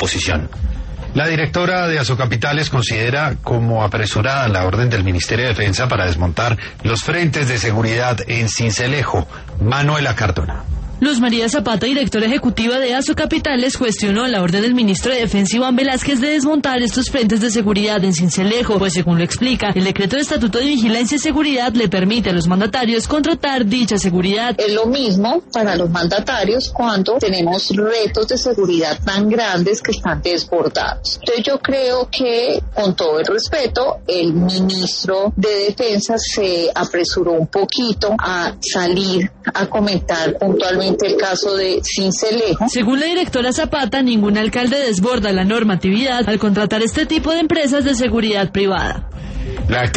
posición. La directora de Asocapitales considera como apresurada la orden del Ministerio de Defensa para desmontar los frentes de seguridad en Sincelejo. Manuela Cardona. Luz María Zapata, directora ejecutiva de Asocapitales, cuestionó la orden del ministro de Defensa Iván Velázquez de desmontar estos frentes de seguridad en Sincelejo, pues según lo explica, el decreto de Estatuto de Vigilancia y Seguridad le permite a los mandatarios contratar dicha seguridad. Es lo mismo para los mandatarios cuando tenemos retos de seguridad tan grandes que están desbordados. Entonces yo creo que, con todo el respeto, el ministro de Defensa se apresuró un poquito a salir a comentar puntualmente el caso de Sincelejo. Según la directora Zapata, ningún alcalde desborda la normatividad al contratar este tipo de empresas de seguridad privada.